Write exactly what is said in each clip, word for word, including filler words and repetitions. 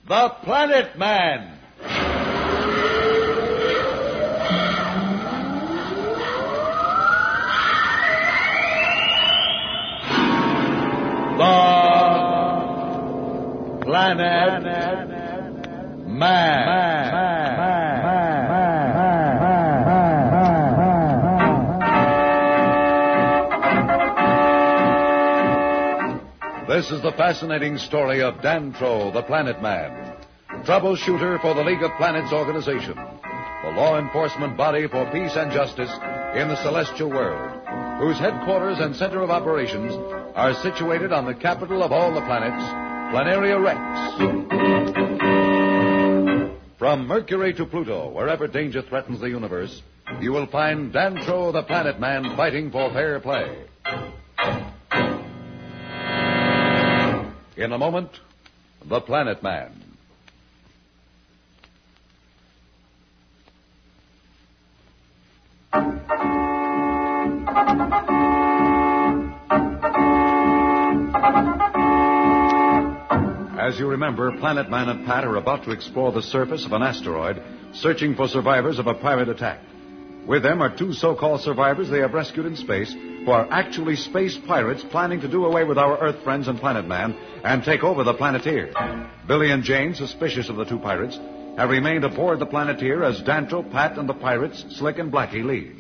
The Planet Man. The Planet Man. This is the fascinating story of Dantro, the Planet Man, troubleshooter for the League of Planets organization, the law enforcement body for peace and justice in the celestial world, whose headquarters and center of operations are situated on the capital of all the planets, Planaria Rex. From Mercury to Pluto, wherever danger threatens the universe, you will find Dantro, the Planet Man, fighting for fair play. In a moment, The Planet Man. As you remember, Planet Man and Pat are about to explore the surface of an asteroid, searching for survivors of a pirate attack. With them are two so-called survivors they have rescued in space, who are actually space pirates planning to do away with our Earth friends and Planet Man and take over the Planeteer. Billy and Jane, suspicious of the two pirates, have remained aboard the Planeteer as Dantro, Pat, and the pirates, Slick and Blackie, leave.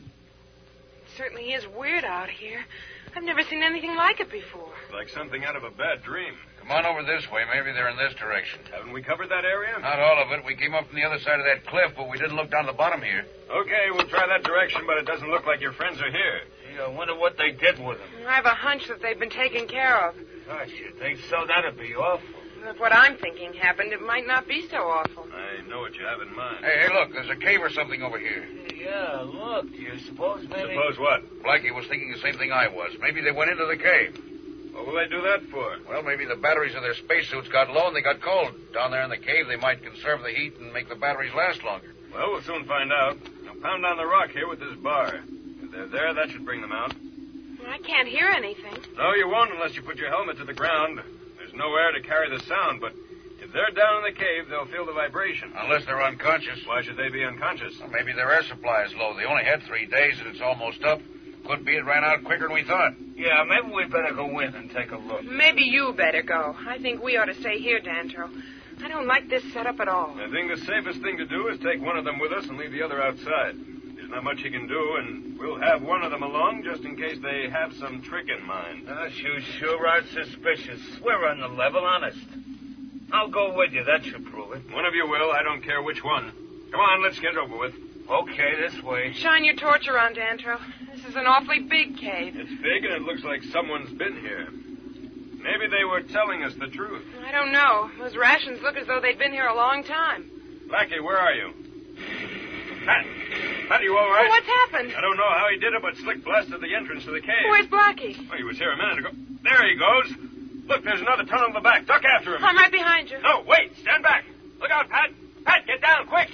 It certainly is weird out here. I've never seen anything like it before. Like something out of a bad dream. Come on over this way. Maybe they're in this direction. Haven't we covered that area? Not all of it. We came up from the other side of that cliff, but we didn't look down the bottom here. Okay, we'll try that direction, but it doesn't look like your friends are here. Gee, I wonder what they did with them. I have a hunch that they've been taken care of. Gosh, you think so? That'd be awful. If what I'm thinking happened, it might not be so awful. I know what you have in mind. Hey, hey, look. There's a cave or something over here. Yeah, look. Do you suppose maybe... Suppose what? Blackie was thinking the same thing I was. Maybe they went into the cave. What will they do that for? Well, maybe the batteries of their spacesuits got low and they got cold. Down there in the cave, they might conserve the heat and make the batteries last longer. Well, we'll soon find out. Now, pound on the rock here with this bar. If they're there, that should bring them out. I can't hear anything. No, you won't unless you put your helmet to the ground. There's no air to carry the sound, but if they're down in the cave, they'll feel the vibration. Unless they're unconscious. Why should they be unconscious? Well, maybe their air supply is low. They only had three days and it's almost up. Could be it ran out quicker than we thought. Yeah, maybe we better go in and take a look. Maybe you better go. I think we ought to stay here, Dantro. I don't like this setup at all. I think the safest thing to do is take one of them with us and leave the other outside. There's not much he can do, and we'll have one of them along just in case they have some trick in mind. Gosh, you sure are suspicious. We're on the level, honest. I'll go with you. That should prove it. One of you will. I don't care which one. Come on, let's get it over with. Okay, this way. Shine your torch around, Dantro. This is an awfully big cave. It's big, and it looks like someone's been here. Maybe they were telling us the truth. I don't know. Those rations look as though they'd been here a long time. Blackie, where are you? Pat! Pat, are you all right? Oh, what's happened? I don't know how he did it, but Slick blasted the entrance to the cave. Where's Blackie? Oh, he was here a minute ago. There he goes. Look, there's another tunnel in the back. Duck after him. I'm right behind you. No, wait. Stand back. Look out, Pat. Pat, get down, quick.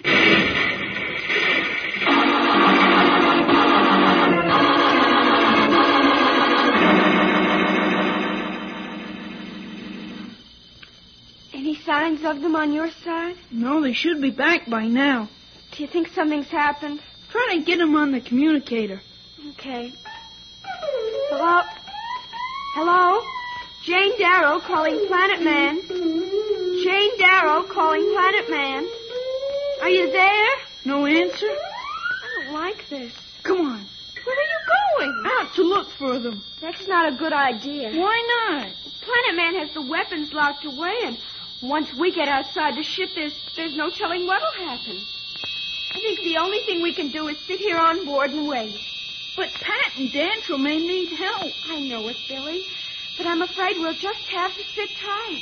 Any signs of them on your side? No, they should be back by now. Do you think something's happened? Try to get them on the communicator. Okay. Hello? Hello? Jane Darrow calling Planet Man. Jane Darrow calling Planet Man. Are you there? No answer? I don't like this. Come on. Where are you going? Out to look for them. That's not a good idea. Why not? Planet Man has the weapons locked away, and once we get outside the ship, there's, there's no telling what'll happen. I think the only thing we can do is sit here on board and wait. But Pat and Dantro may need help. I know it, Billy, but I'm afraid we'll just have to sit tight.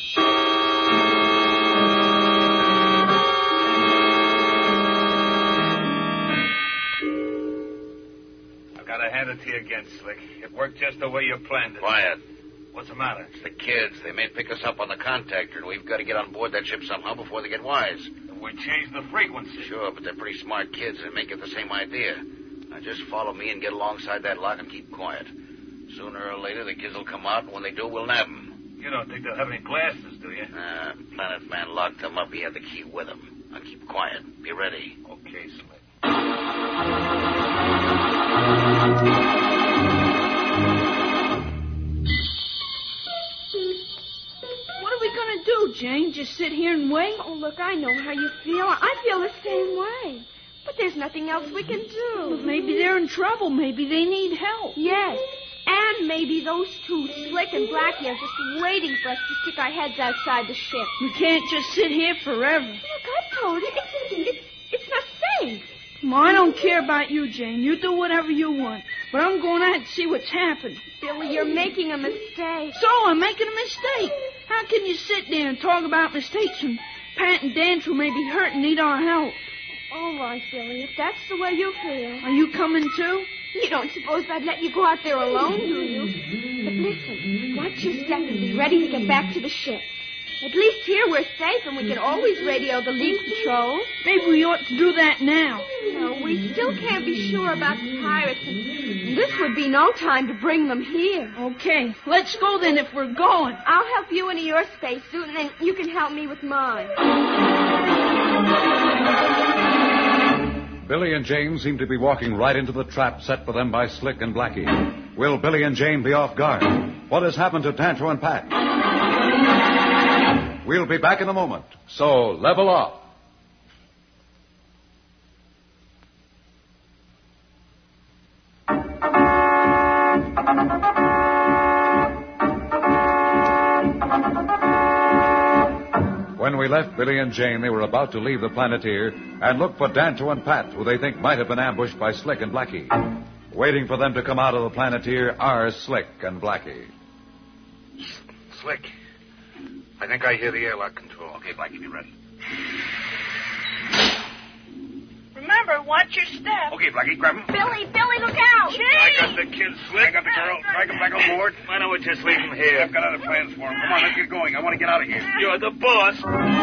I've got to hand it to you again, Slick. It worked just the way you planned it. Quiet. What's the matter? It's the kids. They may pick us up on the contactor, and we've got to get on board that ship somehow before they get wise. We changed the frequency. Sure, but they're pretty smart kids. They may get the same idea. Now, just follow me and get alongside that lock and keep quiet. Sooner or later, the kids will come out, and when they do, we'll nab them. You don't think they'll have any blasters, do you? Uh, Planet Man locked him up. He had the key with him. Now keep quiet. Be ready. Okay, Slick. What are we going to do, Jane? Just sit here and wait? Oh, look, I know how you feel. I feel the same way. But there's nothing else we can do. But maybe they're in trouble. Maybe they need help. Yes. And maybe those two, Slick and Blackie, are just waiting for us to stick our heads outside the ship. We can't just sit here forever. Look, I told you, it's, it's, it's not safe. Well, I don't care about you, Jane. You do whatever you want. But I'm going out and see what's happened. Billy, you're making a mistake. So I'm making a mistake. How can you sit there and talk about mistakes when Pat and Dantrell may be hurt and need our help? All right, Billy, if that's the way you feel. Are you coming too? You don't suppose I'd let you go out there alone, do you? But listen, watch your step and be ready to get back to the ship. At least here we're safe and we can always radio the leak patrol. Maybe we ought to do that now. No, we still can't be sure about the pirates, and this would be no time to bring them here. Okay, let's go then if we're going. I'll help you into your spacesuit, and then you can help me with mine. Billy and Jane seem to be walking right into the trap set for them by Slick and Blackie. Will Billy and Jane be off guard? What has happened to Dantrell and Pat? We'll be back in a moment, so level off. When we left Billy and Jane, they were about to leave the Planeteer and look for Dantrell and Pat, who they think might have been ambushed by Slick and Blackie. Waiting for them to come out of the Planeteer are Slick and Blackie. Slick. I think I hear the airlock control. Okay, Blackie, be ready. Remember, watch your step. Okay, Blackie, grab him. Billy, Billy, look out! I got the kid, Slick. I got the girl. Drag him back on board. Why don't we just leave him here? I've got other plans for him. Come on, let's get going. I want to get out of here. You're the boss.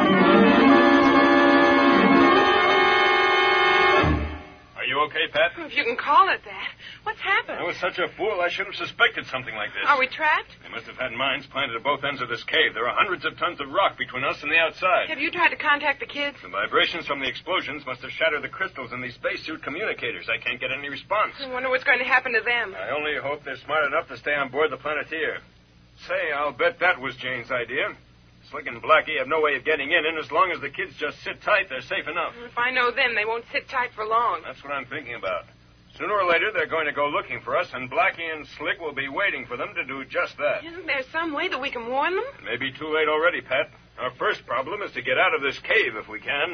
Are you okay, Pat? If you can call it that. What's happened? I was such a fool, I should have suspected something like this. Are we trapped? They must have had mines planted at both ends of this cave. There are hundreds of tons of rock between us and the outside. Have you tried to contact the kids? The vibrations from the explosions must have shattered the crystals in these spacesuit communicators. I can't get any response. I wonder what's going to happen to them. I only hope they're smart enough to stay on board the Planeteer. Say, I'll bet that was Jane's idea. Slick and Blackie have no way of getting in, and as long as the kids just sit tight, they're safe enough. If I know them, they won't sit tight for long. That's what I'm thinking about. Sooner or later, they're going to go looking for us, and Blackie and Slick will be waiting for them to do just that. Isn't there some way that we can warn them? It may be too late already, Pat. Our first problem is to get out of this cave if we can.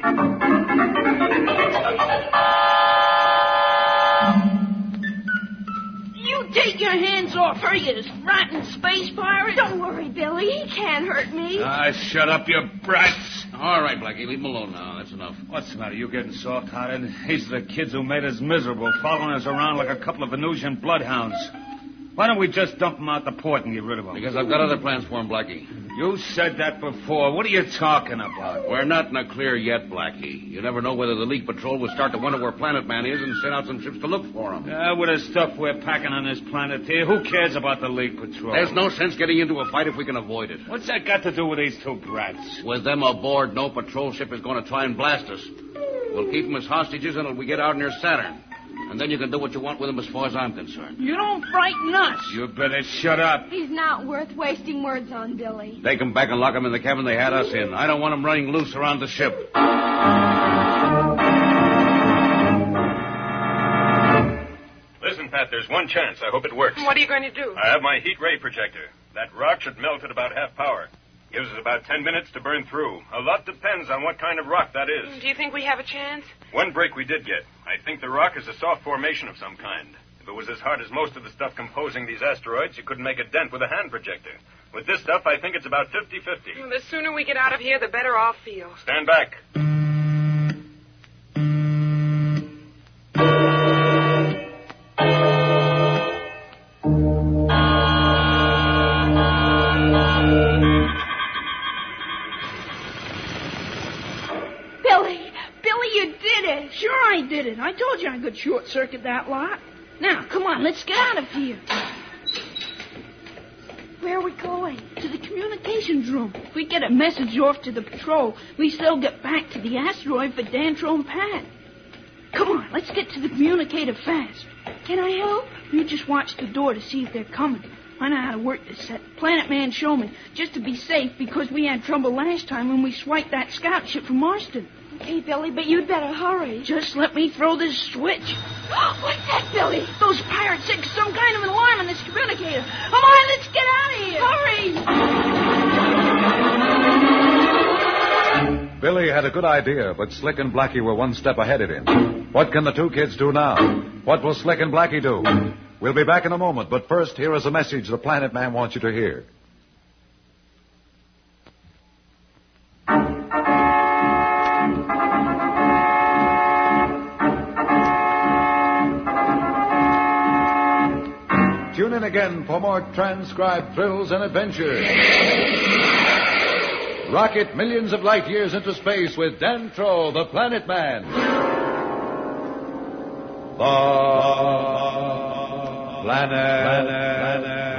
You take your hands off her, you rotten space pirate. Don't worry, Billy. He can't hurt me. Ah, shut up, you brats. All right, Blackie, leave him alone now. That's enough. What's the matter? You getting soft-hearted? These are the kids who made us miserable, following us around like a couple of Venusian bloodhounds. Why don't we just dump them out the port and get rid of them? Because I've got other plans for him, Blackie. You said that before. What are you talking about? We're not in the clear yet, Blackie. You never know whether the leak patrol will start to wonder where Planet Man is and send out some ships to look for him. Uh, with the stuff we're packing on this planet here, who cares about the leak patrol? There's no sense getting into a fight if we can avoid it. What's that got to do with these two brats? With them aboard, no patrol ship is going to try and blast us. We'll keep them as hostages until we get out near Saturn. And then you can do what you want with them as far as I'm concerned. You don't frighten us. You better shut up. He's not worth wasting words on, Billy. Take them back and lock them in the cabin they had us in. I don't want them running loose around the ship. Listen, Pat, there's one chance. I hope it works. What are you going to do? I have my heat ray projector. That rock should melt at about half power. Gives us about ten minutes to burn through. A lot depends on what kind of rock that is. Do you think we have a chance? One break we did get. I think the rock is a soft formation of some kind. If it was as hard as most of the stuff composing these asteroids, you couldn't make a dent with a hand projector. With this stuff, I think it's about fifty-fifty. Well, the sooner we get out of here, the better I'll feel. Stand back. Sure I did it. I told you I could short-circuit that lock. Now, come on, let's get out of here. Where are we going? To the communications room. If we get a message off to the patrol, we still get back to the asteroid for Dantro and Pat. Come on, let's get to the communicator fast. Can I help? You just watch the door to see if they're coming. I know how to work this set. Planet Man showed me, just to be safe, because we had trouble last time when we swiped that scout ship from Marston. Okay, Billy, but you'd better hurry. Just let me throw this switch. What's that, Billy? Those pirates set some kind of an alarm on this communicator. Come on, let's get out of here. Hurry! Billy had a good idea, but Slick and Blackie were one step ahead of him. What can the two kids do now? What will Slick and Blackie do? We'll be back in a moment, but first, here is a message the Planet Man wants you to hear. Tune in again for more transcribed thrills and adventures. Rocket millions of light years into space with Dantro, the Planet Man. The Planet, Planet